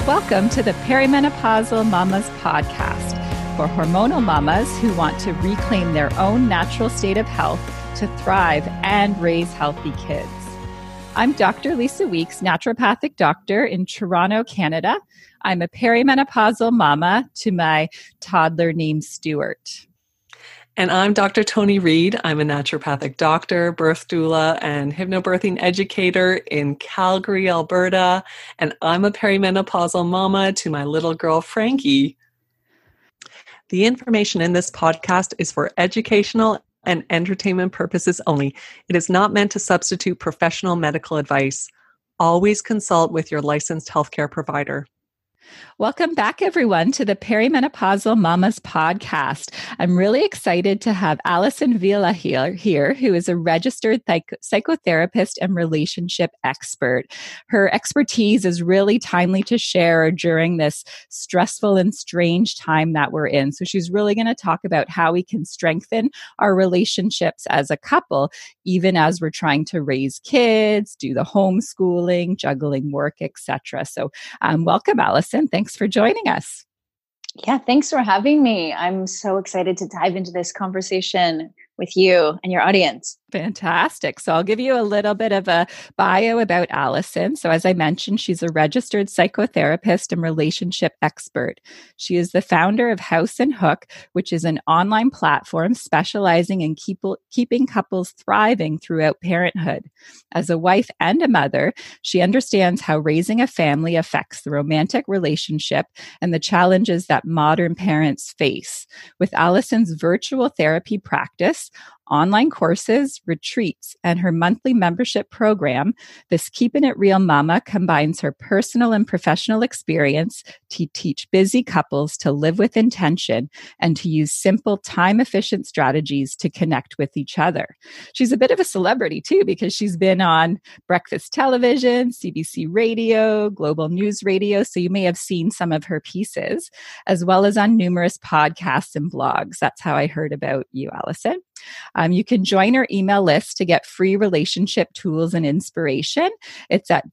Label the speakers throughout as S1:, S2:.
S1: Welcome to the Perimenopausal Mamas podcast for hormonal mamas who want to reclaim their own natural state of health to thrive and raise healthy kids. I'm Dr. Lisa Weeks, naturopathic doctor in Toronto, Canada. I'm a perimenopausal mama to my toddler named Stuart.
S2: And I'm Dr. Toni Reed. I'm a naturopathic doctor, birth doula, and hypnobirthing educator in Calgary, Alberta. And I'm a perimenopausal mama to my little girl, Frankie. The information in this podcast is for educational and entertainment purposes only. It is not meant to substitute professional medical advice. Always consult with your licensed healthcare provider.
S1: Welcome back, everyone, to the Perimenopausal Mamas podcast. I'm really excited to have Alison Vila here, who is a registered psychotherapist and relationship expert. Her expertise is really timely to share during this stressful and strange time that we're in. So she's really going to talk about how we can strengthen our relationships as a couple, even as we're trying to raise kids, do the homeschooling, juggling work, etc. So welcome, Alison. Thanks for joining us.
S3: Yeah, thanks for having me. I'm so excited to dive into this conversation with you and your audience.
S1: Fantastic. So I'll give you a little bit of a bio about Alison. So as I mentioned, she's a registered psychotherapist and relationship expert. She is the founder of House and Hook, which is an online platform specializing in keeping couples thriving throughout parenthood. As a wife and a mother, she understands how raising a family affects the romantic relationship and the challenges that modern parents face. With Alison's virtual therapy practice, online courses, retreats, and her monthly membership program, this Keeping It Real Mama combines her personal and professional experience to teach busy couples to live with intention and to use simple, time-efficient strategies to connect with each other. She's a bit of a celebrity, too, because she's been on breakfast television, CBC radio, Global News Radio, so you may have seen some of her pieces, as well as on numerous podcasts and blogs. That's how I heard about you, Alison. You can join our email list to get free relationship tools and inspiration. It's at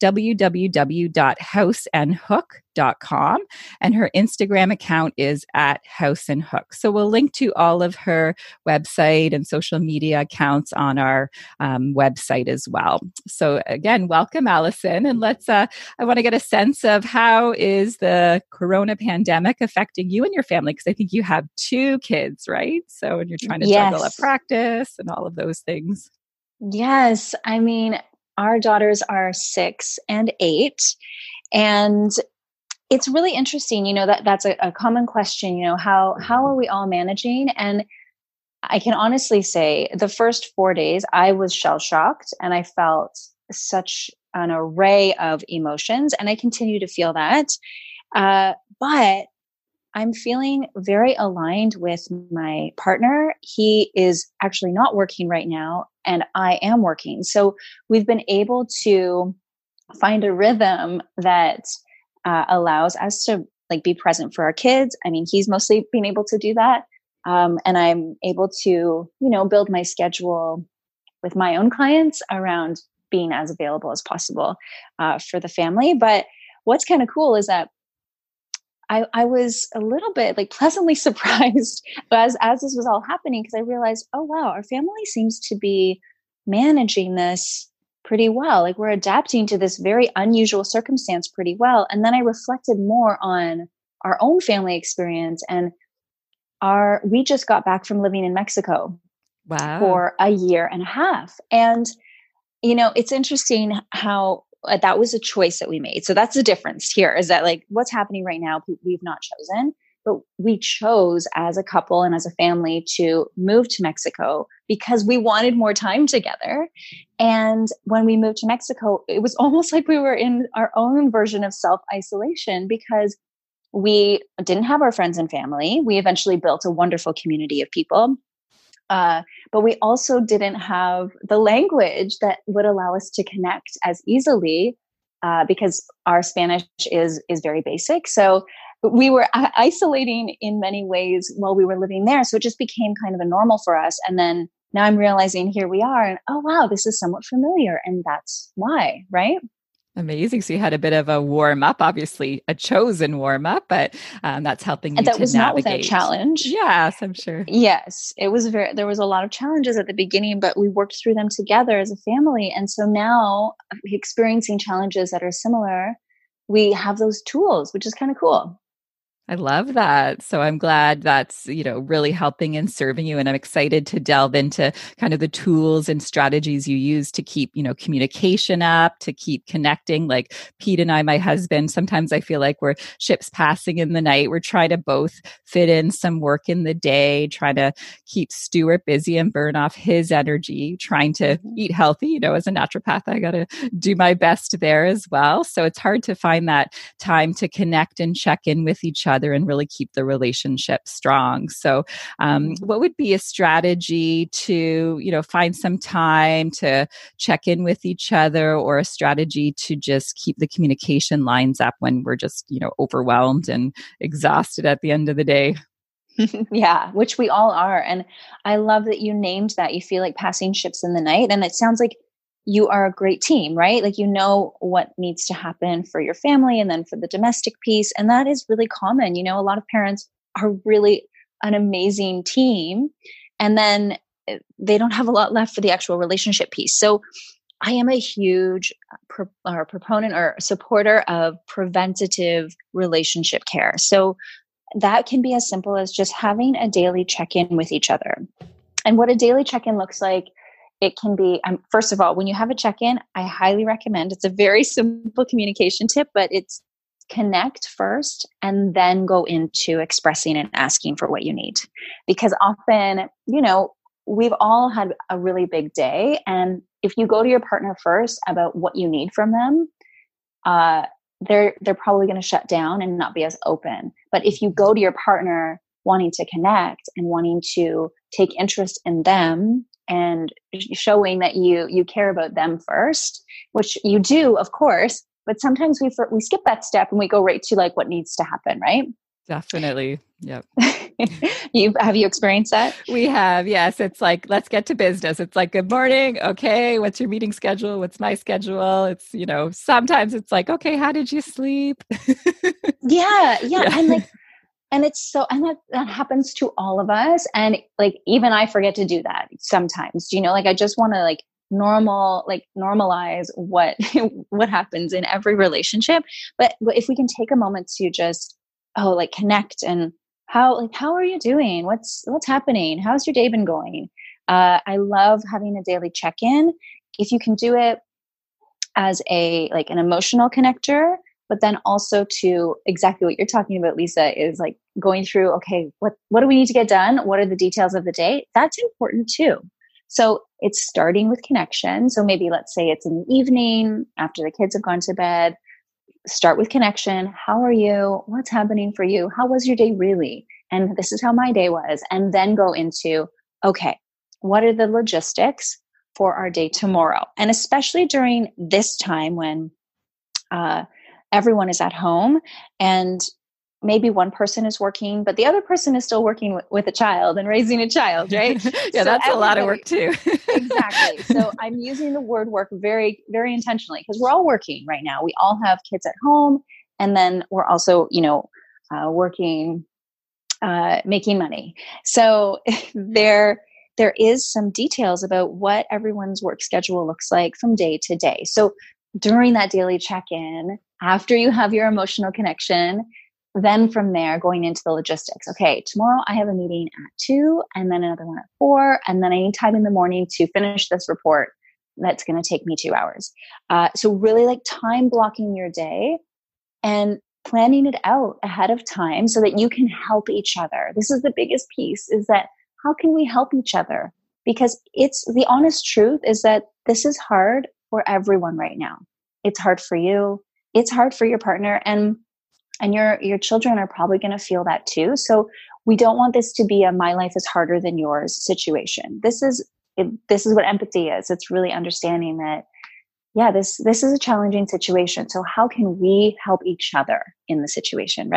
S1: www.houseandhook.com, and her Instagram account is at House and Hook. So we'll link to all of her website and social media accounts on our website as well. So again, welcome, Alison. And I want to get a sense of how is the corona pandemic affecting you and your family? Because I think you have 2 kids, right? So, and you're trying to juggle up practice and all of those things.
S3: Yes. I mean, our daughters are 6 and 8. And it's really interesting, that's a common question, how are we all managing? And I can honestly say the first 4 days I was shell-shocked and I felt such an array of emotions, and I continue to feel that. But I'm feeling very aligned with my partner. He is actually not working right now, and I am working. So we've been able to find a rhythm that allows us to be present for our kids. I mean, he's mostly been able to do that. And I'm able to, build my schedule with my own clients around being as available as possible for the family. But what's kind of cool is that I was a little bit pleasantly surprised as this was all happening, because I realized, oh, wow, our family seems to be managing this pretty well. We're adapting to this very unusual circumstance pretty well. And then I reflected more on our own family experience, and we just got back from living in Mexico for a year and a half. And, it's interesting how that was a choice that we made. So that's the difference here, is that what's happening right now, we've not chosen, but we chose as a couple and as a family to move to Mexico because we wanted more time together. And when we moved to Mexico, it was almost like we were in our own version of self-isolation, because we didn't have our friends and family. We eventually built a wonderful community of people. But we also didn't have the language that would allow us to connect as easily, because our Spanish is very basic. So we were isolating in many ways while we were living there. So it just became kind of a normal for us. And then now I'm realizing here we are, and oh, wow, this is somewhat familiar. And that's why, right?
S1: Amazing. So you had a bit of a warm up, obviously a chosen warm up, but that's helping
S3: And
S1: you
S3: that
S1: to
S3: was not without
S1: navigate.
S3: challenge.
S1: Yes, I'm sure.
S3: Yes, it was there was a lot of challenges at the beginning, but we worked through them together as a family. And so now, experiencing challenges that are similar, we have those tools, which is kind of cool.
S1: I love that. So I'm glad that's, really helping and serving you. And I'm excited to delve into kind of the tools and strategies you use to keep, communication up, to keep connecting. Like Pete and I, my husband, sometimes I feel like we're ships passing in the night. We're trying to both fit in some work in the day, trying to keep Stuart busy and burn off his energy, trying to eat healthy. As a naturopath, I got to do my best there as well. So it's hard to find that time to connect and check in with each other and really keep the relationship strong. So, what would be a strategy to, find some time to check in with each other, or a strategy to just keep the communication lines up when we're just, overwhelmed and exhausted at the end of the day?
S3: Yeah, which we all are. And I love that you named that. You feel like passing ships in the night. And it sounds like you are a great team, right? Like, you know what needs to happen for your family and then for the domestic piece. And that is really common. A lot of parents are really an amazing team, and then they don't have a lot left for the actual relationship piece. So I am a huge proponent or supporter of preventative relationship care. So that can be as simple as just having a daily check-in with each other. And what a daily check-in looks like, it can be, first of all, when you have a check-in, I highly recommend, it's a very simple communication tip, but it's connect first and then go into expressing and asking for what you need. Because often, we've all had a really big day. And if you go to your partner first about what you need from them, they're probably going to shut down and not be as open. But if you go to your partner wanting to connect and wanting to take interest in them and showing that you care about them first, which you do, of course, but sometimes we skip that step and we go right to like what needs to happen, right?
S1: Definitely. Yep.
S3: Have you experienced that?
S1: We have, yes. It's like, let's get to business. It's like, good morning. Okay. What's your meeting schedule? What's my schedule? It's, sometimes it's like, okay, how did you sleep?
S3: Yeah. And it's so, and that happens to all of us. And like, even I forget to do that sometimes, I just want to normalize what, what happens in every relationship. But if we can take a moment to just, connect and how are you doing? What's happening? How's your day been going? I love having a daily check-in. If you can do it as an emotional connector, but then also to exactly what you're talking about, Lisa, is like going through, okay, what do we need to get done? What are the details of the day? That's important too. So it's starting with connection. So maybe let's say it's in the evening after the kids have gone to bed. Start with connection. How are you? What's happening for you? How was your day really? And this is how my day was. And then go into, okay, what are the logistics for our day tomorrow? And especially during this time when everyone is at home and maybe one person is working, but the other person is still working with a child and raising a child, right?
S1: Yeah, so that's a lot of work too.
S3: Exactly. So I'm using the word work very, very intentionally because we're all working right now. We all have kids at home, and then we're also, working, making money. So there is some details about what everyone's work schedule looks like from day to day. So during that daily check-in, after you have your emotional connection, then from there, going into the logistics. Okay, tomorrow I have a meeting at 2 and then another one at 4. And then I need time in the morning to finish this report. That's going to take me 2 hours. So really time blocking your day and planning it out ahead of time so that you can help each other. This is the biggest piece, is that how can we help each other? Because it's the honest truth is that this is hard for everyone right now. It's hard for you. It's hard for your partner, and your children are probably going to feel that too. So we don't want this to be a my life is harder than yours situation. This is what empathy is. It's really understanding that, yeah, this is a challenging situation. So how can we help each other in the situation, right?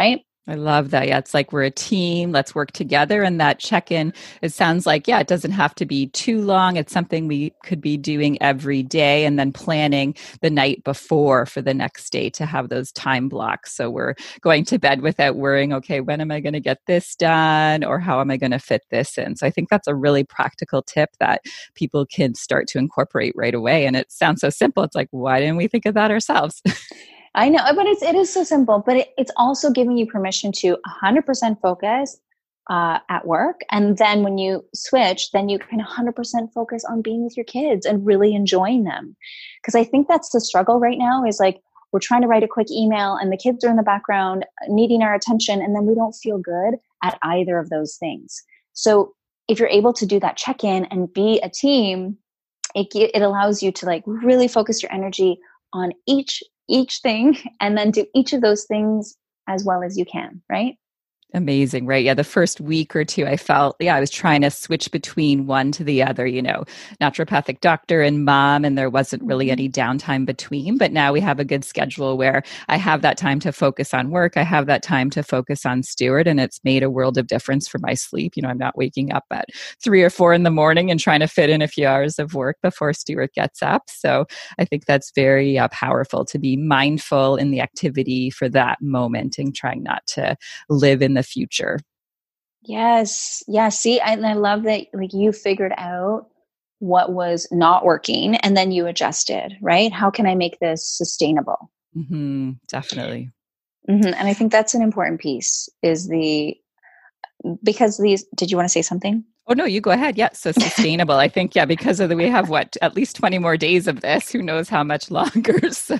S1: I love that. Yeah, it's like we're a team. Let's work together. And that check-in, it sounds like, yeah, it doesn't have to be too long. It's something we could be doing every day and then planning the night before for the next day to have those time blocks. So we're going to bed without worrying, okay, when am I going to get this done? Or how am I going to fit this in? So I think that's a really practical tip that people can start to incorporate right away. And it sounds so simple. It's like, why didn't we think of that ourselves?
S3: I know, but it is so simple, but it's also giving you permission to 100% focus at work. And then when you switch, then you can 100% focus on being with your kids and really enjoying them. Because I think that's the struggle right now is like, we're trying to write a quick email and the kids are in the background needing our attention. And then we don't feel good at either of those things. So if you're able to do that check-in and be a team, it allows you to like really focus your energy on each thing and then do each of those things as well as you can, right?
S1: Amazing, right? Yeah, the first week or two, I felt, I was trying to switch between one to the other, naturopathic doctor and mom, and there wasn't really any downtime between. But now we have a good schedule where I have that time to focus on work. I have that time to focus on Stuart, and it's made a world of difference for my sleep. I'm not waking up at 3 or 4 in the morning and trying to fit in a few hours of work before Stuart gets up. So I think that's very powerful to be mindful in the activity for that moment and trying not to live in the future.
S3: Yes. Yeah. See, I love that like you figured out what was not working and then you adjusted, right? How can I make this sustainable?
S1: Mm-hmm, definitely.
S3: Mm-hmm. And I think that's an important piece because did you want to say something?
S1: Oh, no, you go ahead. Yeah. So sustainable. I think, because of we have at least 20 more days of this, who knows how much longer. So,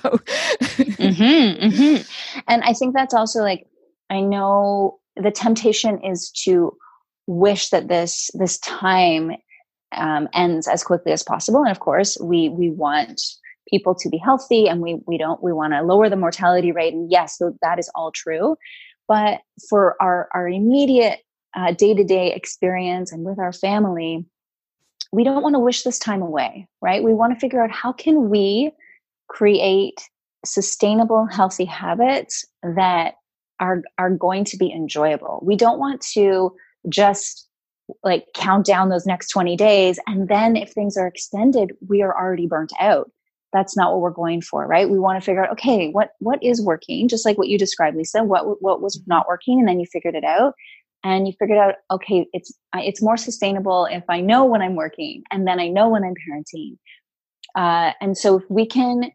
S3: And I think that's also like, I know the temptation is to wish that this time ends as quickly as possible. And of course we want people to be healthy and we want to lower the mortality rate. And yes, so that is all true. But for our immediate day-to-day experience and with our family, we don't want to wish this time away, right? We want to figure out how can we create sustainable, healthy habits that are going to be enjoyable. We don't want to just like count down those next 20 days. And then if things are extended, we are already burnt out. That's not what we're going for, right? We want to figure out, okay, what is working? Just like what you described, Lisa, what was not working? And then you figured it out. And you figured out, okay, it's more sustainable if I know when I'm working and then I know when I'm parenting. And so if we can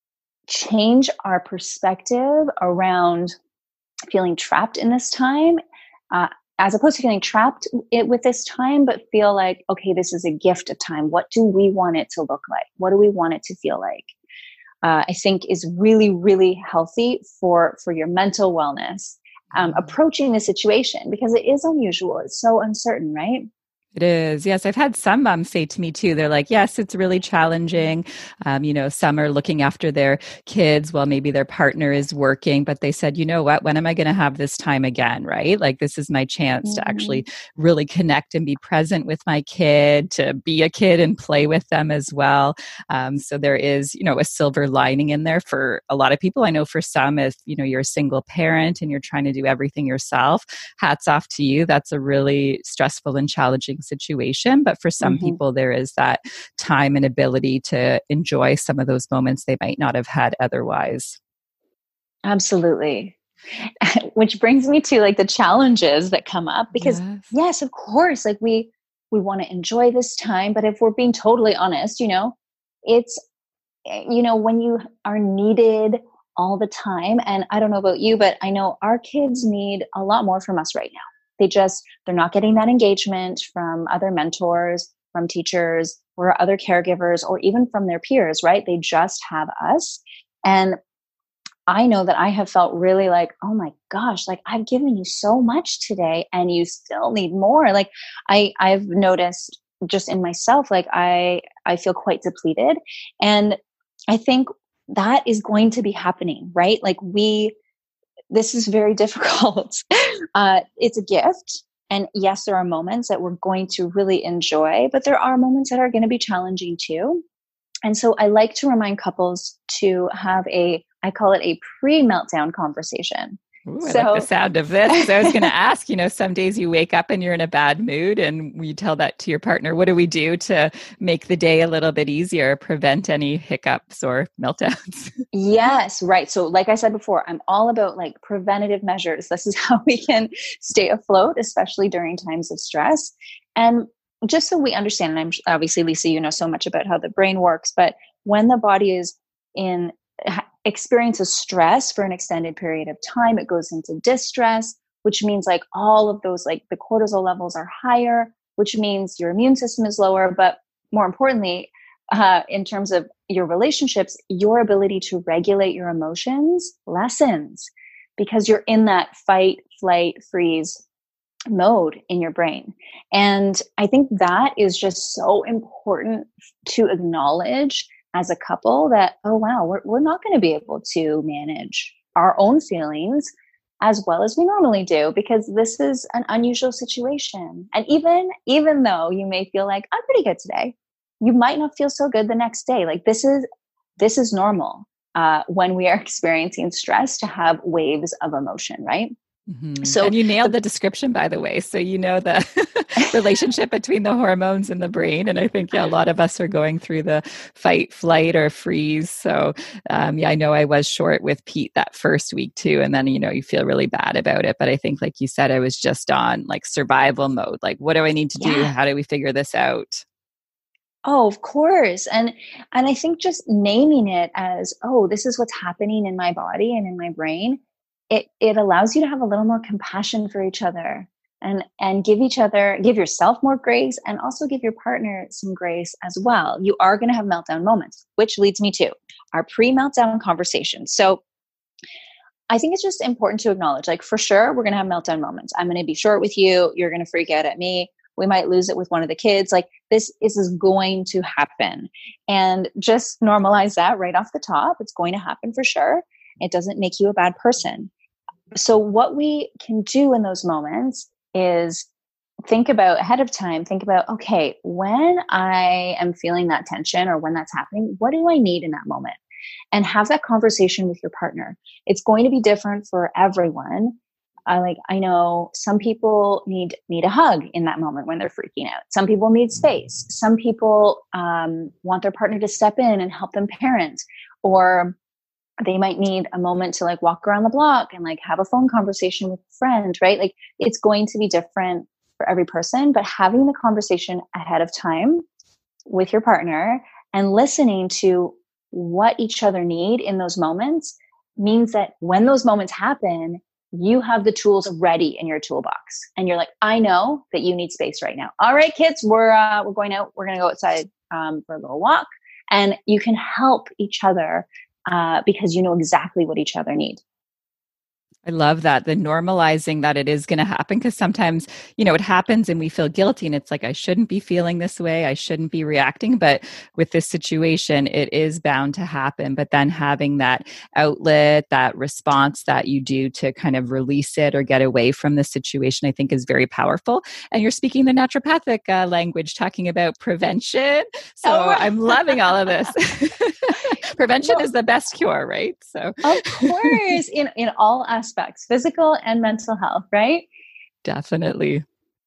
S3: change our perspective around feeling trapped in this time, as opposed to feeling trapped with this time, but feel like, okay, this is a gift of time. What do we want it to look like? What do we want it to feel like? I think is really, really healthy for your mental wellness, approaching the situation because it is unusual. It's so uncertain, right?
S1: It is. Yes. I've had some moms say to me too, they're like, yes, it's really challenging. Some are looking after their kids while maybe their partner is working, but they said, you know what, when am I going to have this time again? Right? Like this is my chance to actually really connect and be present with my kid, to be a kid and play with them as well. So there is, a silver lining in there for a lot of people. I know for some, if, you're a single parent and you're trying to do everything yourself, hats off to you. That's a really stressful and challenging situation. But for some people, there is that time and ability to enjoy some of those moments they might not have had otherwise.
S3: Absolutely. Which brings me to like the challenges that come up because yes, of course, like we want to enjoy this time. But if we're being totally honest, it's, when you are needed all the time, and I don't know about you, but I know our kids need a lot more from us right now. They're not getting that engagement from other mentors, from teachers or other caregivers, or even from their peers, right? They just have us. And I know that I have felt really like, oh my gosh, like I've given you so much today and you still need more. Like I've noticed just in myself, like I feel quite depleted. And I think that is going to be happening, right? Like this is very difficult. It's a gift. And yes, there are moments that we're going to really enjoy, but there are moments that are going to be challenging too. And so I like to remind couples to have I call it a pre-meltdown conversation.
S1: Ooh, I like the sound of this. 'Cause I was going to ask, some days you wake up and you're in a bad mood and you tell that to your partner. What do we do to make the day a little bit easier, prevent any hiccups or meltdowns?
S3: Yes, right. So like I said before, I'm all about like preventative measures. This is how we can stay afloat, especially during times of stress. And just so we understand, and I'm obviously, Lisa, you know so much about how the brain works, but when the body is in experiences stress for an extended period of time, it goes into distress, which means like all of those, like the cortisol levels are higher, which means your immune system is lower. But more importantly, in terms of your relationships, your ability to regulate your emotions lessens because you're in that fight, flight, freeze mode in your brain. And I think that is just so important to acknowledge as a couple that, oh, wow, we're not going to be able to manage our own feelings as well as we normally do, because this is an unusual situation. And even though you may feel like I'm pretty good today, you might not feel so good the next day. Like this is normal when we are experiencing stress to have waves of emotion, right?
S1: Mm-hmm. So, and you nailed the description, by the way. So you know the relationship between the hormones and the brain. And I think, a lot of us are going through the fight, flight, or freeze. So I know I was short with Pete that first week too. And then, you feel really bad about it. But I think, like you said, I was just on like survival mode. Like, what do I need to do? How do we figure this out?
S3: Oh, of course. And I think just naming it as, oh, this is what's happening in my body and in my brain, it allows you to have a little more compassion for each other and give yourself more grace and also give your partner some grace as well. You are going to have meltdown moments, which leads me to our pre-meltdown conversation. So I think it's just important to acknowledge, like, for sure, we're going to have meltdown moments. I'm going to be short with you. You're going to freak out at me. We might lose it with one of the kids. Like this is going to happen, and just normalize that right off the top. It's going to happen for sure. It doesn't make you a bad person. So what we can do in those moments is think about ahead of time, okay, when I am feeling that tension or when that's happening, what do I need in that moment? And have that conversation with your partner. It's going to be different for everyone. I know some people need a hug in that moment when they're freaking out. Some people need space. Some people want their partner to step in and help them parent, or they might need a moment to like walk around the block and like have a phone conversation with a friend, right? Like it's going to be different for every person, but having the conversation ahead of time with your partner and listening to what each other need in those moments means that when those moments happen, you have the tools ready in your toolbox. And you're like, I know that you need space right now. All right, kids, we're going out. We're going to go outside for a little walk. And you can help each other because you know exactly what each other need.
S1: I love that, the normalizing that it is going to happen, because sometimes, it happens and we feel guilty and it's like, I shouldn't be feeling this way. I shouldn't be reacting. But with this situation, it is bound to happen. But then having that outlet, that response that you do to kind of release it or get away from the situation, I think is very powerful. And you're speaking the naturopathic language, talking about prevention. So I'm loving all of this. Prevention is the best cure, right? So
S3: of course, in all aspects, physical and mental health, right?
S1: Definitely.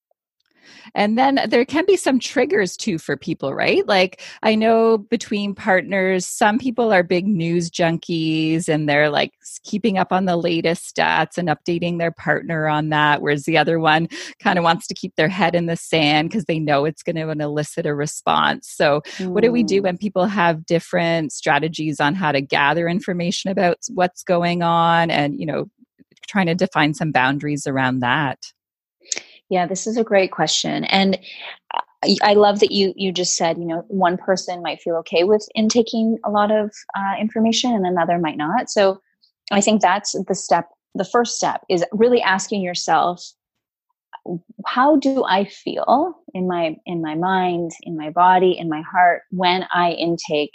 S1: And then there can be some triggers too for people, right? Like I know between partners, some people are big news junkies and they're like keeping up on the latest stats and updating their partner on that. Whereas the other one kind of wants to keep their head in the sand because they know it's going to elicit a response. So what do we do when people have different strategies on how to gather information about what's going on and, trying to define some boundaries around that?
S3: Yeah, this is a great question. And I love that you just said, one person might feel okay with intaking a lot of information and another might not. So I think that's the first step is really asking yourself, how do I feel in my mind, in my body, in my heart when I intake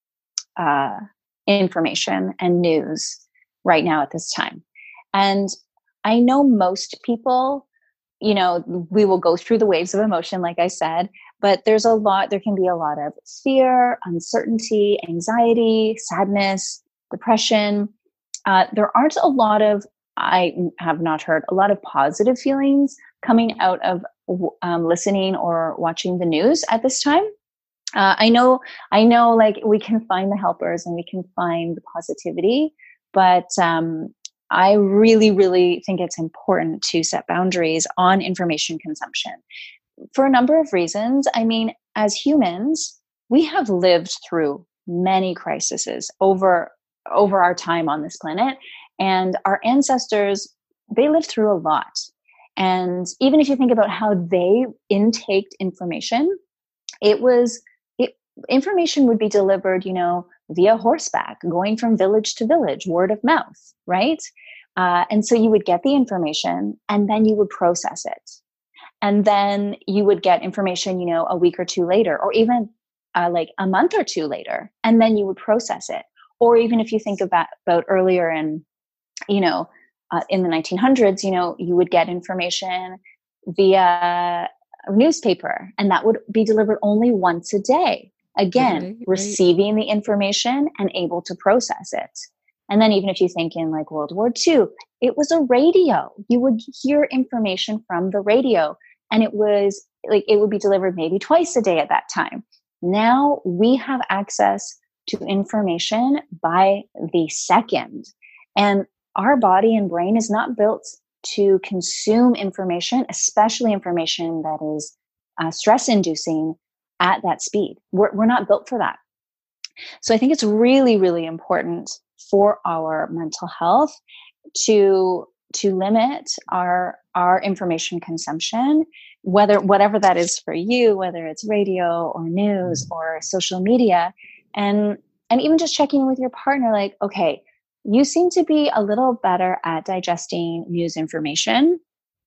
S3: information and news right now at this time? And I know most people, we will go through the waves of emotion, like I said, but there can be a lot of fear, uncertainty, anxiety, sadness, depression. There aren't a lot of I have not heard a lot of positive feelings coming out of listening or watching the news at this time. I know, like we can find the helpers and we can find the positivity, but I really, really think it's important to set boundaries on information consumption for a number of reasons. I mean, as humans, we have lived through many crises over our time on this planet, and our ancestors, they lived through a lot. And even if you think about how they intaked information, information would be delivered, via horseback, going from village to village, word of mouth, right? And so you would get the information and then you would process it. And then you would get information, a week or two later, or even like a month or two later, and then you would process it. Or even if you think about earlier in the 1900s, you would get information via a newspaper, and that would be delivered only once a day. Again,
S1: right.
S3: Receiving the information and able to process it. And then even if you think in like World War II, it was a radio. You would hear information from the radio, and it would be delivered maybe twice a day at that time. Now we have access to information by the second. And our body and brain is not built to consume information, especially information that is stress-inducing at that speed. We're not built for that. So I think it's really, really important for our mental health to limit our information consumption, whatever that is for you, whether it's radio or news or social media, and even just checking with your partner, like, okay, you seem to be a little better at digesting news information.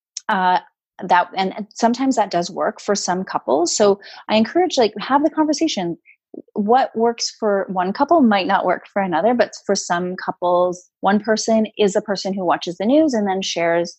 S3: And sometimes that does work for some couples. So I encourage, like, have the conversation. What works for one couple might not work for another, but for some couples, one person is a person who watches the news and then shares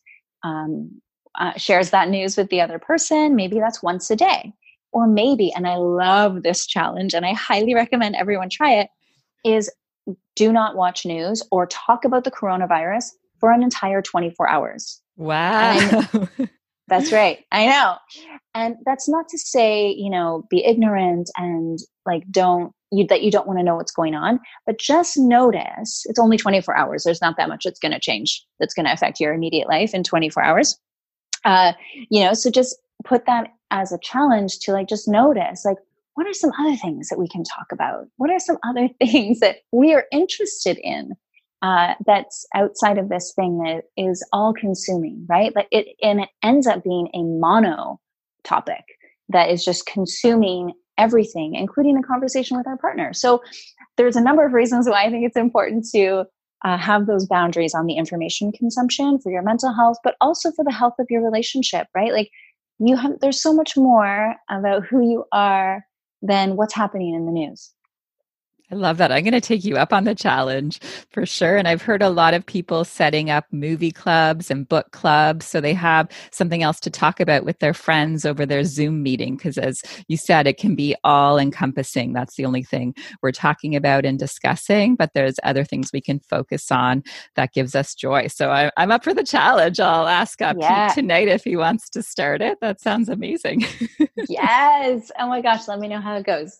S3: that news with the other person. Maybe that's once a day. Or maybe, and I love this challenge and I highly recommend everyone try it, is do not watch news or talk about the coronavirus for an entire 24 hours.
S1: Wow.
S3: That's right. I know. And that's not to say, be ignorant and like that you don't want to know what's going on, but just notice it's only 24 hours. There's not that much that's going to change, that's going to affect your immediate life in 24 hours. So just put that as a challenge to like, just notice, like, what are some other things that we can talk about? What are some other things that we are interested in? That's outside of this thing that is all consuming, right? Like it ends up being a mono topic that is just consuming everything, including the conversation with our partner. So there's a number of reasons why I think it's important to have those boundaries on the information consumption for your mental health, but also for the health of your relationship, right? Like there's so much more about who you are than what's happening in the news.
S1: I love that. I'm going to take you up on the challenge for sure. And I've heard a lot of people setting up movie clubs and book clubs, so they have something else to talk about with their friends over their Zoom meeting. Because as you said, it can be all encompassing. That's the only thing we're talking about and discussing, but there's other things we can focus on that gives us joy. So I'm up for the challenge. I'll ask Pete tonight if he wants to start it. That sounds amazing.
S3: Yes. Oh my gosh. Let me know how it goes.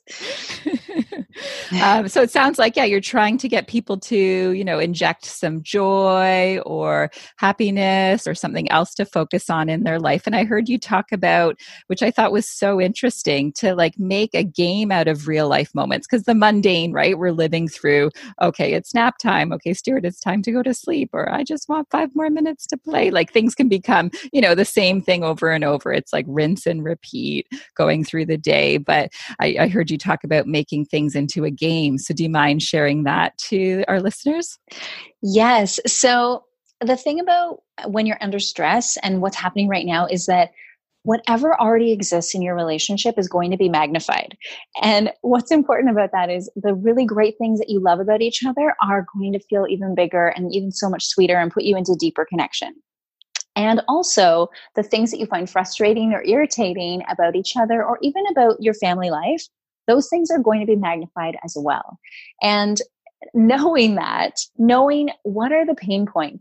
S1: So it sounds like, you're trying to get people to, inject some joy or happiness or something else to focus on in their life. And I heard you talk about, which I thought was so interesting, to like make a game out of real life moments. Because the mundane, right? We're living through, okay, it's nap time. Okay, Stuart, it's time to go to sleep. Or I just want 5 more minutes to play. Like things can become, the same thing over and over. It's like rinse and repeat going through the day. But I heard you talk about making things into a game. So do you mind sharing that to our listeners?
S3: Yes. So the thing about when you're under stress and what's happening right now is that whatever already exists in your relationship is going to be magnified. And what's important about that is the really great things that you love about each other are going to feel even bigger and even so much sweeter and put you into deeper connection. And also the things that you find frustrating or irritating about each other or even about your family life, those things are going to be magnified as well. And knowing what are the pain points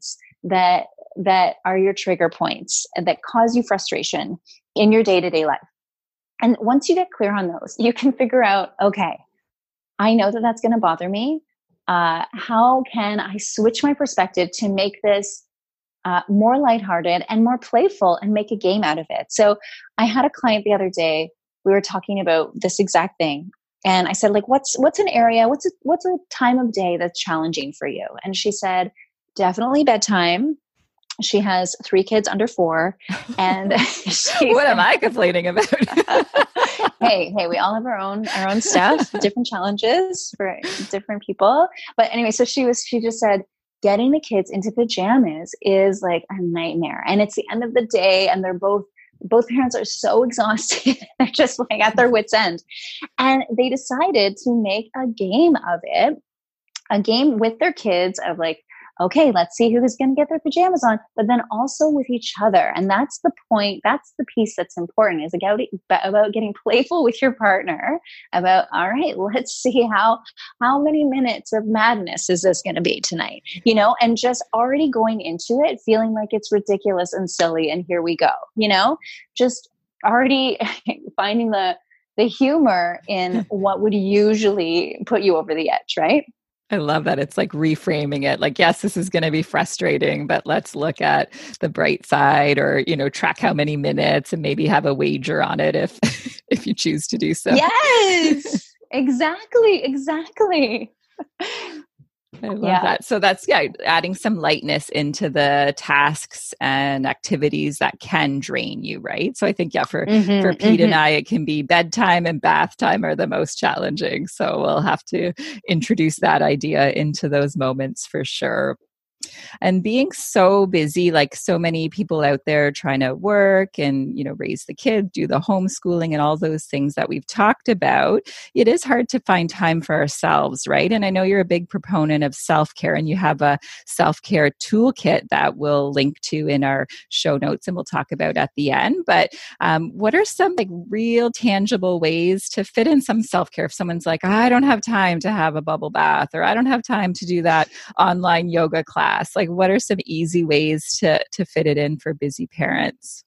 S3: that are your trigger points and that cause you frustration in your day-to-day life. And once you get clear on those, you can figure out, okay, I know that that's going to bother me. How can I switch my perspective to make this more lighthearted and more playful and make a game out of it? So I had a client the other day, we were talking about this exact thing. And I said, like, what's an area, what's a time of day that's challenging for you? And she said, definitely bedtime. She has 3 kids under 4. And
S1: what am I complaining about?
S3: hey, we all have our own stuff, different challenges for different people. But anyway, so she just said, getting the kids into pajamas is like a nightmare. And it's the end of the day and they're both parents are so exhausted. They're just like at their wits' end. And they decided to make a game of it, a game with their kids of like, okay, let's see who's going to get their pajamas on, but then also with each other. And that's the point. That's the piece that's important, is about getting playful with your partner about, all right, let's see how many minutes of madness is this going to be tonight, and just already going into it, feeling like it's ridiculous and silly. And here we go, just already finding the humor in what would usually put you over the edge, right?
S1: I love that. It's like reframing it. Like, yes, this is going to be frustrating, but let's look at the bright side, or, track how many minutes and maybe have a wager on it if you choose to do so.
S3: Yes, exactly.
S1: I love that. So that's, adding some lightness into the tasks and activities that can drain you, right? So I think, for Pete and I, it can be bedtime and bath time are the most challenging. So we'll have to introduce that idea into those moments for sure. And being so busy, like so many people out there trying to work and, raise the kids, do the homeschooling and all those things that we've talked about, it is hard to find time for ourselves, right? And I know you're a big proponent of self-care, and you have a self-care toolkit that we'll link to in our show notes and we'll talk about at the end. But what are some like real tangible ways to fit in some self-care? If someone's like, I don't have time to have a bubble bath, or I don't have time to do that online yoga class, like what are some easy ways to fit it in for busy parents?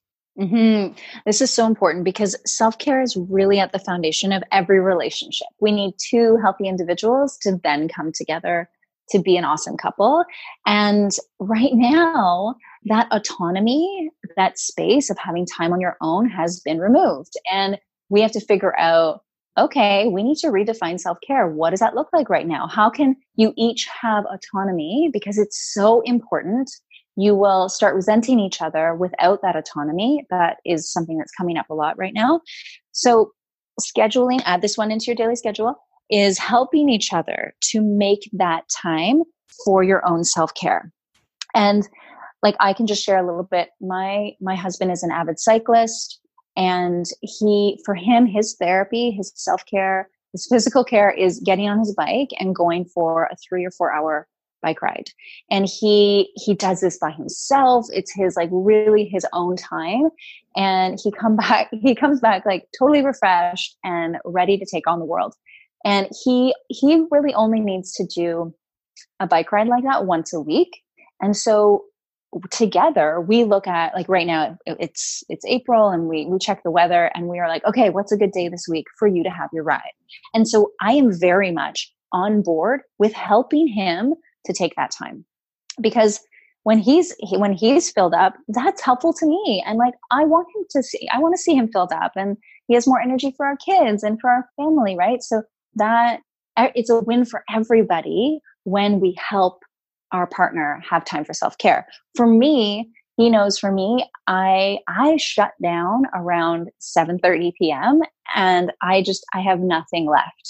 S3: This is so important because self-care is really at the foundation of every relationship. We need 2 healthy individuals to then come together to be an awesome couple. And right now, that autonomy, that space of having time on your own has been removed. And we have to figure out, okay, we need to redefine self-care. What does that look like right now? How can you each have autonomy? Because it's so important. You will start resenting each other without that autonomy. That is something that's coming up a lot right now. So scheduling, add this one into your daily schedule, is helping each other to make that time for your own self-care. And like, I can just share a little bit. My husband is an avid cyclist. And for him, his therapy, his self-care, his physical care is getting on his bike and going for a 3 or 4 hour bike ride. And he does this by himself. It's really his own time. And he comes back like totally refreshed and ready to take on the world. And he really only needs to do a bike ride like that once a week. And so together we look at, like, right now it's April, and we check the weather and we are like, okay, what's a good day this week for you to have your ride? And so I am very much on board with helping him to take that time, because when he's filled up, that's helpful to me. And like, I want to see him filled up, and he has more energy for our kids and for our family. Right. So that it's a win for everybody when we help our partner have time for self-care. For me, he knows, for me, I shut down around 7:30 p.m. and I have nothing left.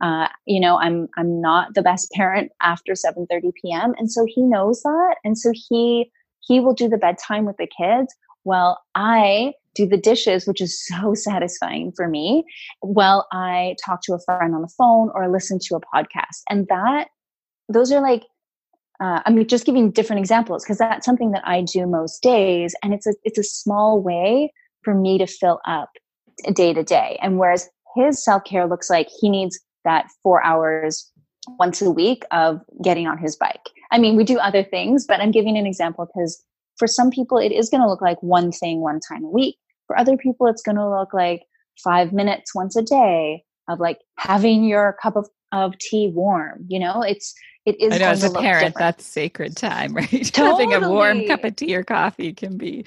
S3: I'm not the best parent after 7:30 p.m. And so he knows that. And so he will do the bedtime with the kids while I do the dishes, which is so satisfying for me, while I talk to a friend on the phone or listen to a podcast. And those are like, I'm just giving different examples because that's something that I do most days. And it's a small way for me to fill up day to day. And whereas his self-care looks like he needs that 4 hours once a week of getting on his bike. I mean, we do other things, but I'm giving an example because for some people, it is going to look like one thing one time a week. For other people, it's going to look like 5 minutes once a day of like having your cup of tea warm. You know, it is
S1: I know
S3: going
S1: as
S3: to
S1: a
S3: look
S1: parent,
S3: different.
S1: that's sacred time, right? Having a warm cup
S3: Totally.
S1: of tea or coffee can be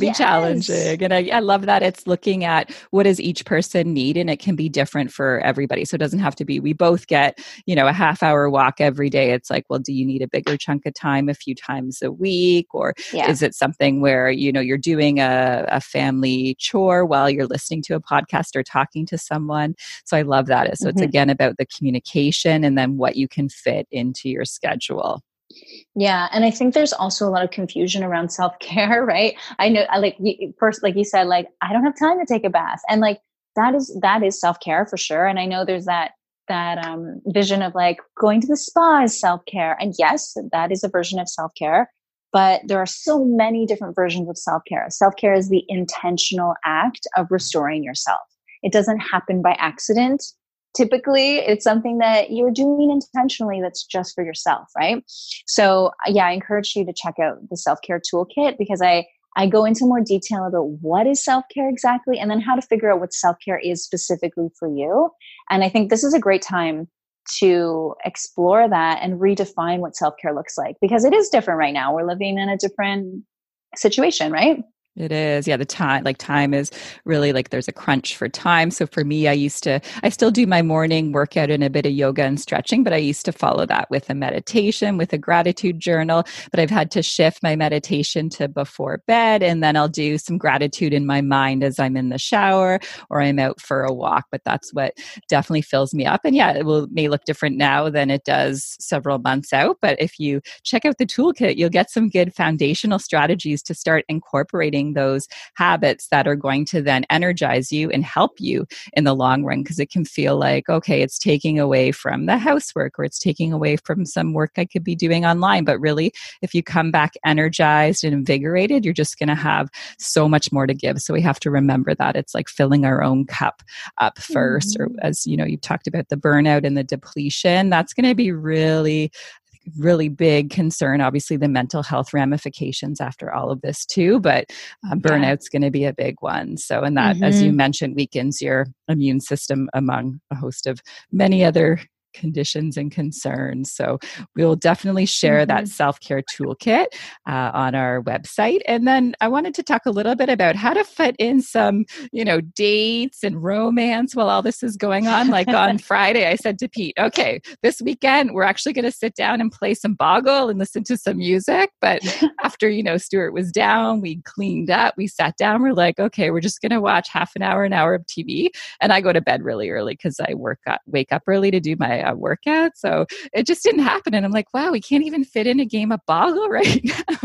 S3: Yes.
S1: challenging. And I love that it's looking at what does each person need, and it can be different for everybody. So it doesn't have to be we both get, a half hour walk every day. It's like, well, do you need a bigger chunk of time a few times a week? Or
S3: Yeah.
S1: is it something where, you're doing a family chore while you're listening to a podcast or talking to someone? So I love that. So it's
S3: Mm-hmm.
S1: again about the communication and then what you can fit into your schedule.
S3: Yeah. And I think there's also a lot of confusion around self-care, right? I know, first, like you said, like, I don't have time to take a bath. And like, that is self-care for sure. And I know there's that vision of like going to the spa is self-care. And yes, that is a version of self-care, but there are so many different versions of self-care. Self-care is the intentional act of restoring yourself. It doesn't happen by accident. Typically, it's something that you're doing intentionally that's just for yourself, right? So, yeah, I encourage you to check out the self-care toolkit because I go into more detail about what is self-care exactly and then how to figure out what self-care is specifically for you. And I think this is a great time to explore that and redefine what self-care looks like because it is different right now. We're living in a different situation, right?
S1: It is. Yeah. The time is really like there's a crunch for time. So for me, I still do my morning workout and a bit of yoga and stretching, but I used to follow that with a meditation, with a gratitude journal. But I've had to shift my meditation to before bed. And then I'll do some gratitude in my mind as I'm in the shower or I'm out for a walk. But that's what definitely fills me up. And yeah, may look different now than it does several months out. But if you check out the toolkit, you'll get some good foundational strategies to start incorporating those habits that are going to then energize you and help you in the long run because it can feel like, okay, it's taking away from the housework or it's taking away from some work I could be doing online. But really, if you come back energized and invigorated, you're just going to have so much more to give. So we have to remember that it's like filling our own cup up first. Or as you talked about the burnout and the depletion, that's going to be really big concern. Obviously, the mental health ramifications after all of this too, but burnout's going to be a big one. So, and that, as you mentioned, weakens your immune system among a host of many other conditions and concerns. So we will definitely share that self-care toolkit on our website. And then I wanted to talk a little bit about how to fit in some, dates and romance while all this is going on. Like on Friday, I said to Pete, okay, this weekend, we're actually going to sit down and play some Boggle and listen to some music. But after, Stuart was down, we cleaned up, we sat down, we're like, okay, we're just going to watch an hour of TV. And I go to bed really early because I wake up early to do my workout. So it just didn't happen. And I'm like, wow, we can't even fit in a game of Boggle right now.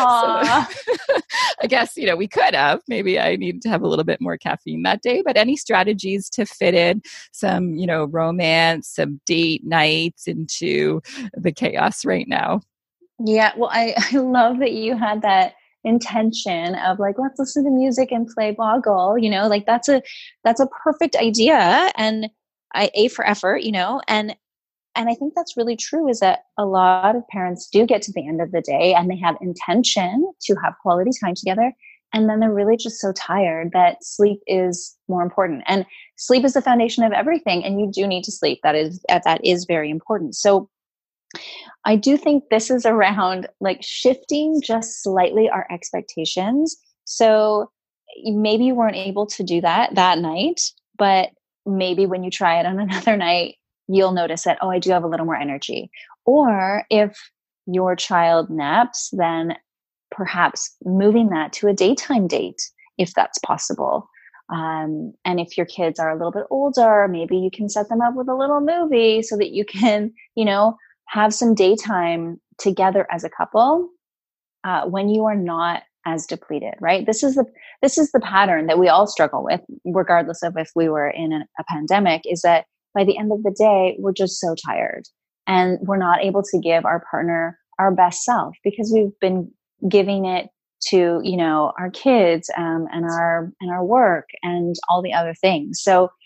S1: So I guess, we could have. Maybe I needed to have a little bit more caffeine that day. But any strategies to fit in some, romance, some date nights into the chaos right now?
S3: Yeah. Well, I love that you had that intention of like, let's listen to music and play Boggle, like that's a perfect idea. And A for effort, and I think that's really true is that a lot of parents do get to the end of the day and they have intention to have quality time together. And then they're really just so tired that sleep is more important. And sleep is the foundation of everything. And you do need to sleep. That is very important. So I do think this is around like shifting just slightly our expectations. So maybe you weren't able to do that night, but maybe when you try it on another night, you'll notice that, oh, I do have a little more energy. Or if your child naps, then perhaps moving that to a daytime date, if that's possible. And if your kids are a little bit older, maybe you can set them up with a little movie so that you can, have some daytime together as a couple when you are not as depleted, right? This is the pattern that we all struggle with, regardless of if we were in a pandemic, is that by the end of the day, we're just so tired and we're not able to give our partner our best self because we've been giving it to, our kids and our work and all the other things. So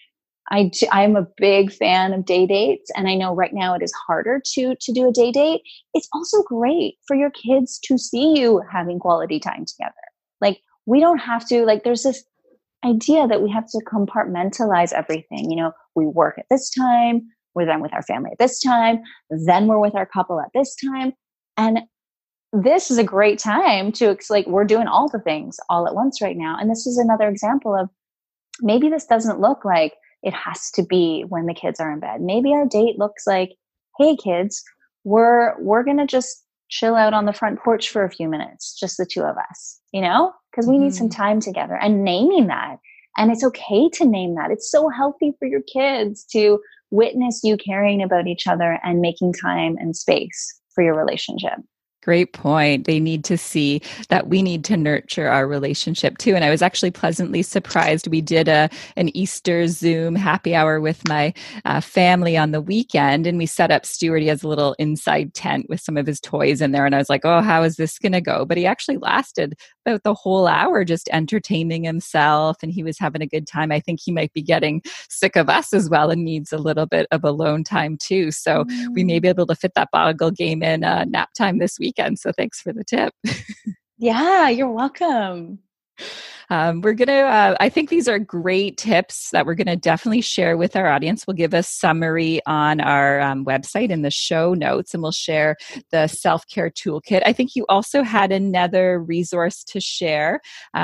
S3: I'm a big fan of day dates, and I know right now it is harder to do a day date. It's also great for your kids to see you having quality time together. Like, we don't have to, like, there's this idea that we have to compartmentalize everything. We work at this time, we're then with our family at this time, then we're with our couple at this time. And this is a great time to, like, we're doing all the things all at once right now. And this is another example of, maybe this doesn't look like it has to be when the kids are in bed. Maybe our date looks like, hey kids, we're going to just chill out on the front porch for a few minutes, just the two of us, because we need some time together, and naming that. And it's okay to name that. It's so healthy for your kids to witness you caring about each other and making time and space for your relationship.
S1: Great point. They need to see that we need to nurture our relationship too. And I was actually pleasantly surprised. We did an Easter Zoom happy hour with my family on the weekend, and we set up Stuart. He has a little inside tent with some of his toys in there. And I was like, oh, how is this going to go? But he actually lasted about the whole hour just entertaining himself, and he was having a good time. I think he might be getting sick of us as well and needs a little bit of alone time too. So we may be able to fit that boggle game in nap time this weekend. So thanks for the tip.
S3: Yeah, you're welcome.
S1: We're going to, I think these are great tips that we're going to definitely share with our audience. We'll give a summary on our website in the show notes, and we'll share the self-care toolkit. I think you also had another resource to share.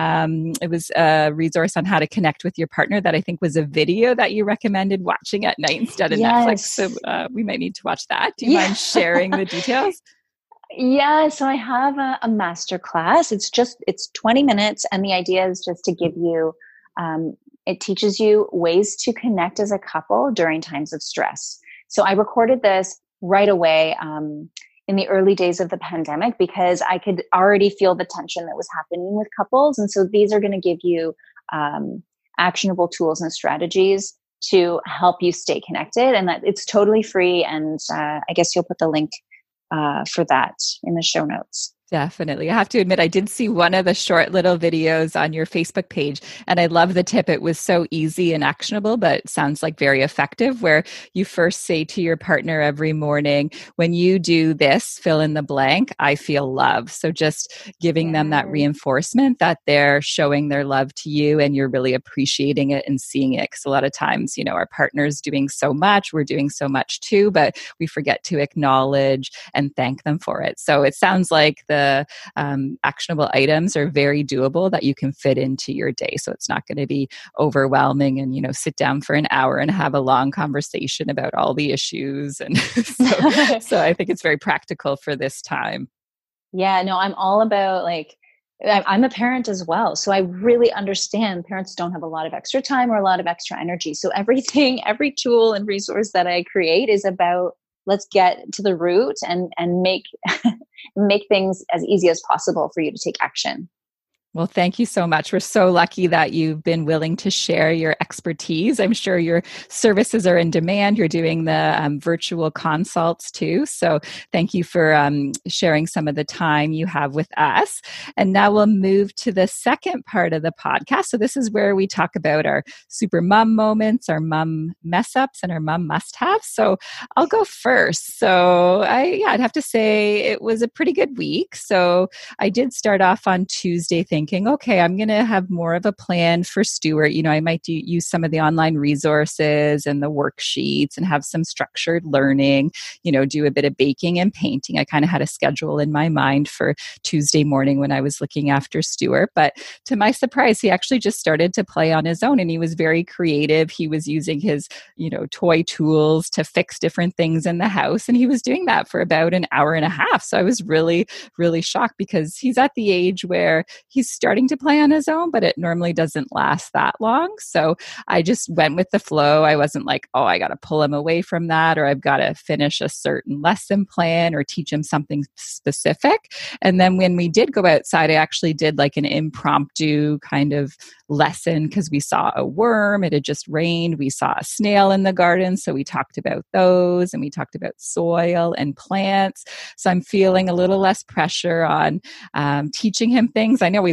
S1: It was a resource on how to connect with your partner that I think was a video that you recommended watching at night instead of Netflix. So we might need to watch that. Do you mind sharing the details?
S3: Yeah, so I have a master class. It's 20 minutes, and the idea is just to give you, it teaches you ways to connect as a couple during times of stress. So I recorded this right away in the early days of the pandemic, because I could already feel the tension that was happening with couples. And so these are going to give you actionable tools and strategies to help you stay connected. And that it's totally free. And I guess you'll put the link for that in the show notes.
S1: Definitely. I have to admit, I did see one of the short little videos on your Facebook page, and I love the tip. It was so easy and actionable, but sounds like very effective, where you first say to your partner every morning, when you do this, fill in the blank, I feel love. So just giving them that reinforcement that they're showing their love to you and you're really appreciating it and seeing it. Because a lot of times, our partner's doing so much, we're doing so much too, but we forget to acknowledge and thank them for it. So it sounds like the actionable items are very doable that you can fit into your day. So it's not going to be overwhelming and, sit down for an hour and have a long conversation about all the issues. And so I think it's very practical for this time.
S3: Yeah, no, I'm all about, like, I'm a parent as well. So I really understand parents don't have a lot of extra time or a lot of extra energy. So every tool and resource that I create is about, let's get to the root and make make things as easy as possible for you to take action.
S1: Well, thank you so much. We're so lucky that you've been willing to share your expertise. I'm sure your services are in demand. You're doing the virtual consults too. So thank you for sharing some of the time you have with us. And now we'll move to the second part of the podcast. So this is where we talk about our super mom moments, our mom mess ups, and our mom must have. So I'll go first. So I'd have to say it was a pretty good week. So I did start off on Tuesday thinking, okay, I'm going to have more of a plan for Stuart. I might use some of the online resources and the worksheets and have some structured learning, do a bit of baking and painting. I kind of had a schedule in my mind for Tuesday morning when I was looking after Stuart. But to my surprise, he actually just started to play on his own, and he was very creative. He was using his, toy tools to fix different things in the house. And he was doing that for about an hour and a half. So I was really, really shocked, because he's at the age where he's starting to play on his own, but it normally doesn't last that long. So I just went with the flow. I wasn't like, oh, I got to pull him away from that, or I've got to finish a certain lesson plan or teach him something specific. And then when we did go outside, I actually did like an impromptu kind of lesson, because we saw a worm. It had just rained. We saw a snail in the garden. So we talked about those, and we talked about soil and plants. So I'm feeling a little less pressure on teaching him things. I know he's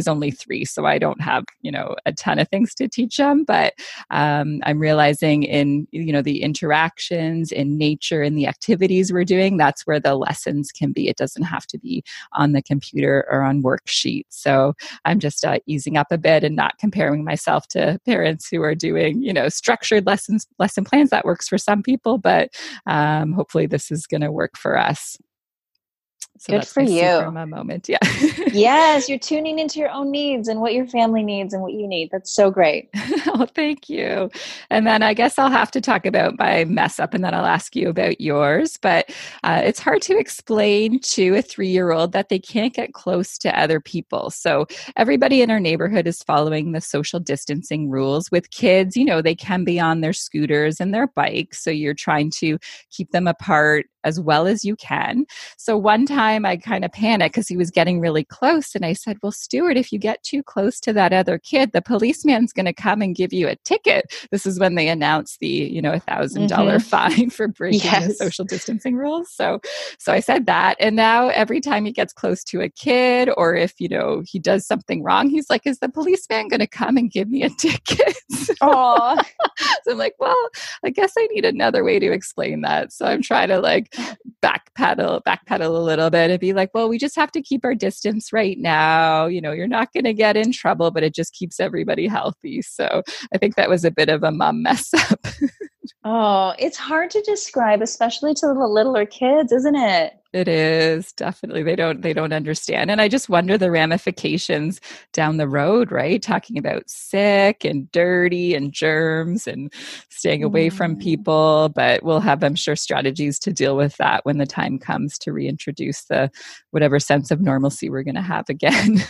S1: he's only 3, so I don't have, a ton of things to teach him. But I'm realizing in, the interactions in nature and the activities we're doing, that's where the lessons can be. It doesn't have to be on the computer or on worksheets. So I'm just easing up a bit and not comparing myself to parents who are doing, structured lesson plans. That works for some people, but hopefully this is going to work for us. So
S3: good
S1: that's
S3: for
S1: my
S3: you.
S1: super mom moment. Yeah.
S3: Yes, you're tuning into your own needs and what your family needs and what you need. That's so great.
S1: Oh, thank you. And then I guess I'll have to talk about my mess up and then I'll ask you about yours. But it's hard to explain to a 3-year-old that they can't get close to other people. So everybody in our neighborhood is following the social distancing rules. With kids, they can be on their scooters and their bikes. So you're trying to keep them apart as well as you can. So one time I kind of panicked because he was getting really close. And I said, well, Stuart, if you get too close to that other kid, the policeman's going to come and give you a ticket. This is when they announced the, $1,000 fine for breaking the social distancing rules. So I said that. And now every time he gets close to a kid or if, he does something wrong, he's like, is the policeman going to come and give me a ticket?
S3: Oh,
S1: so I'm like, well, I guess I need another way to explain that. So I'm trying to backpedal a little bit and be like, well, we just have to keep our distance right now. You're not going to get in trouble, but it just keeps everybody healthy. So I think that was a bit of a mom mess up.
S3: Oh, it's hard to describe, especially to the littler kids, isn't it?
S1: It is definitely, they don't understand. And I just wonder the ramifications down the road, right? Talking about sick and dirty and germs and staying away from people, but we'll have, I'm sure, strategies to deal with that when the time comes to reintroduce the whatever sense of normalcy we're going to have again.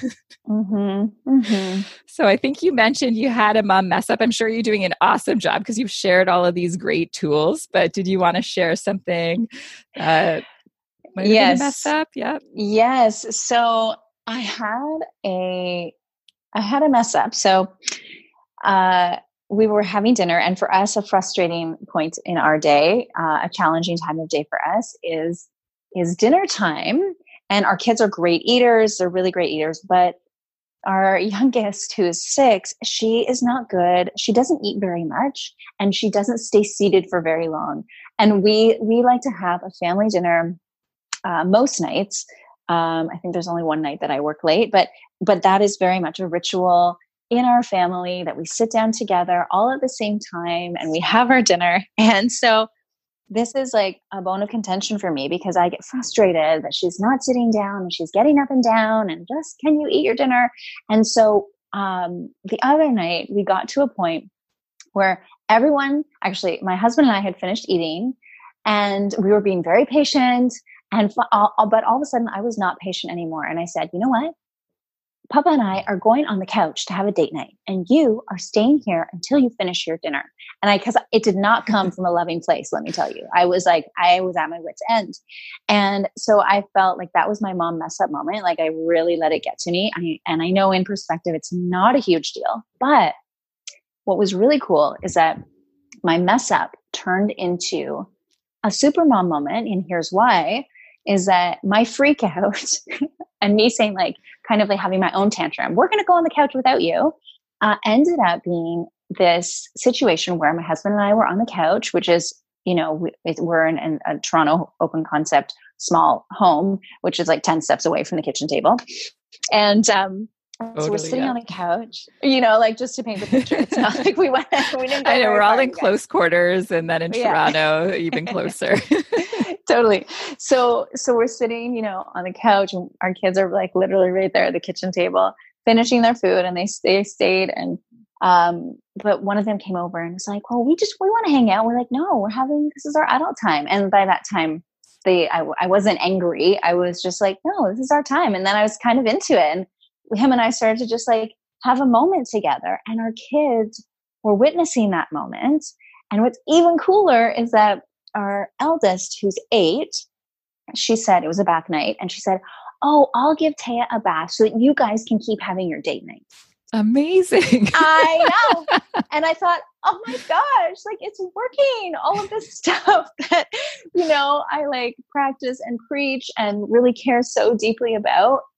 S1: So I think you mentioned you had a mom mess up. I'm sure you're doing an awesome job because you've shared all of these great tools, but did you want to share something
S3: yes.
S1: Mess up? Yeah.
S3: Yes. So I had a mess up. So we were having dinner, and for us, a frustrating point in our day, a challenging time of day for us is dinner time. And our kids are great eaters; they're really great eaters. But our youngest, who is 6, she is not good. She doesn't eat very much, and she doesn't stay seated for very long. And we like to have a family dinner. Most nights, I think there's only one night that I work late, but that is very much a ritual in our family that we sit down together all at the same time and we have our dinner. And so this is like a bone of contention for me because I get frustrated that she's not sitting down and she's getting up and down and just, can you eat your dinner? And so the other night we got to a point where everyone, actually my husband and I had finished eating and we were being very patient. But all of a sudden I was not patient anymore. And I said, you know what? Papa and I are going on the couch to have a date night and you are staying here until you finish your dinner. And because it did not come from a loving place, let me tell you, I was at my wit's end. And so I felt like that was my mom mess up moment. Like I really let it get to me. And I know in perspective, it's not a huge deal, but what was really cool is that my mess up turned into a super mom moment. And here's why. Is that my freak out and me saying kind of having my own tantrum, we're going to go on the couch without you, ended up being this situation where my husband and I were on the couch, which is, we're in a Toronto open concept small home, which is 10 steps away from the kitchen table. And so we're sitting on the couch, just to paint the picture. It's not like we didn't go.
S1: I know we're all in close quarters, and then in Toronto, even closer.
S3: Totally. So we're sitting, on the couch, and our kids are literally right there at the kitchen table, finishing their food, and they stayed. And but one of them came over and was like, "Well, we want to hang out." We're like, "No, this is our adult time." And by that time, I wasn't angry. I was just like, "No, this is our time." And then I was kind of into it, and him and I started to just have a moment together, and our kids were witnessing that moment. And what's even cooler is that our eldest, who's 8, she said it was a bath night, and she said, "Oh, I'll give Taya a bath so that you guys can keep having your date night."
S1: Amazing.
S3: I know. And I thought, oh my gosh, it's working. All of this stuff that, I practice and preach and really care so deeply about.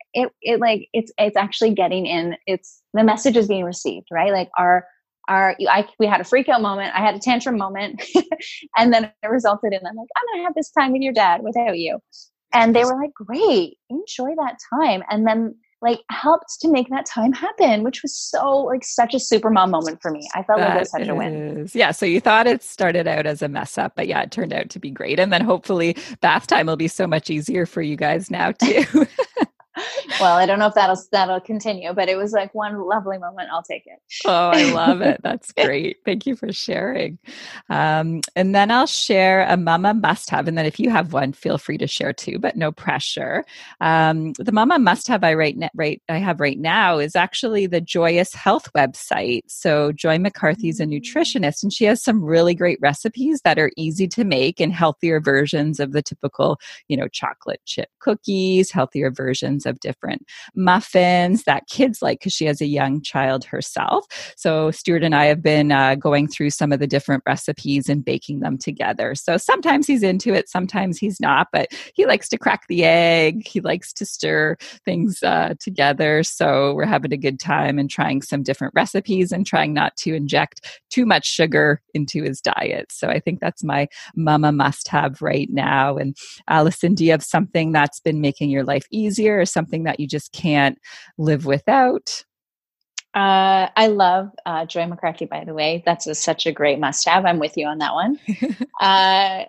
S3: it's actually getting in. It's the message is being received, right? Like we had a freak out moment. I had a tantrum moment, and then it resulted in I'm like, I'm going to have this time with your dad without you. And they were like, great, enjoy that time. And then like helped to make that time happen, which was so like such a super mom moment for me. I felt like it was such a win.
S1: Yeah. So you thought it started out as a mess up, but yeah, it turned out to be great. And then hopefully bath time will be so much easier for you guys now too.
S3: Well, I don't know if that'll continue, but it was like one lovely moment. I'll take it.
S1: Oh, I love it. That's great. Thank you for sharing. And then I'll share a mama must have. And then if you have one, feel free to share too, but no pressure. The mama must have I have right now is actually the Joyous Health website. So Joy McCarthy's a nutritionist, and she has some really great recipes that are easy to make and healthier versions of the typical, chocolate chip cookies, healthier versions of different muffins that kids like, because she has a young child herself. So Stuart and I have been going through some of the different recipes and baking them together. So sometimes he's into it, sometimes he's not, but he likes to crack the egg. He likes to stir things together. So we're having a good time and trying some different recipes and trying not to inject too much sugar into his diet. So I think that's my mama must have right now. And Allison, do you have something that's been making your life easier or something that you just can't live without?
S3: I love Joy McCarthy, by the way. That's such a great must-have. I'm with you on that one. I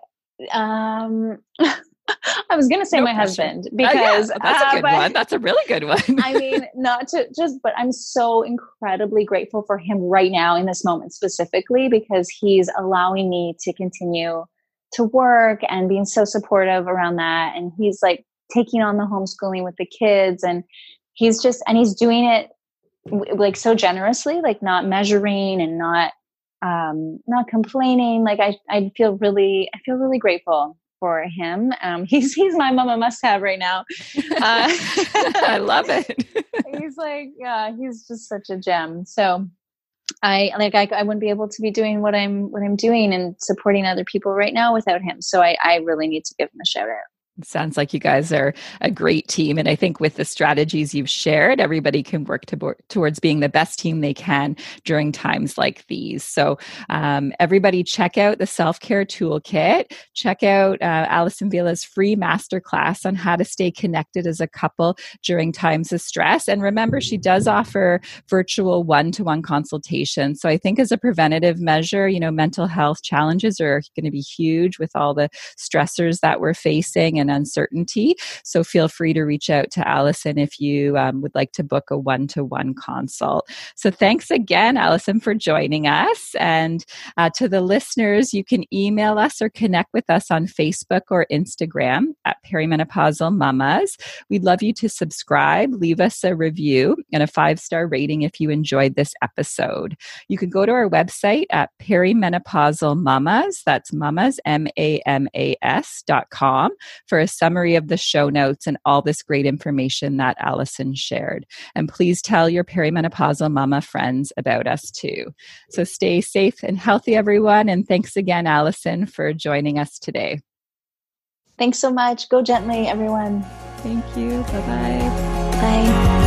S3: was going to say my husband because
S1: that's a good one. That's a really good one.
S3: I mean, but I'm so incredibly grateful for him right now in this moment specifically, because he's allowing me to continue to work and being so supportive around that. And he's like taking on the homeschooling with the kids, and he's doing it like so generously, like not measuring and not complaining. Like I feel really grateful for him. He's my mama must have right now.
S1: I love it.
S3: He's just such a gem. So I wouldn't be able to be doing what I'm doing and supporting other people right now without him. So I really need to give him a shout out.
S1: It sounds like you guys are a great team. And I think with the strategies you've shared, everybody can work towards being the best team they can during times like these. So everybody check out the Self-Care Toolkit. Check out Allison Vila's free masterclass on how to stay connected as a couple during times of stress. And remember, she does offer virtual one-to-one consultation. So I think as a preventative measure, mental health challenges are going to be huge with all the stressors that we're facing and uncertainty. So feel free to reach out to Allison if you would like to book a one-to-one consult. So thanks again, Allison, for joining us. And to the listeners, you can email us or connect with us on Facebook or Instagram at Perimenopausal Mamas. We'd love you to subscribe, leave us a review and a 5-star rating if you enjoyed this episode. You can go to our website at Perimenopausal Mamas, that's mamas, MAMAS.com, for a summary of the show notes and all this great information that Allison shared. And please tell your perimenopausal mama friends about us too. So stay safe and healthy, everyone. And thanks again, Allison, for joining us today.
S3: Thanks so much. Go gently, everyone.
S1: Thank you. Bye-bye.
S3: Bye.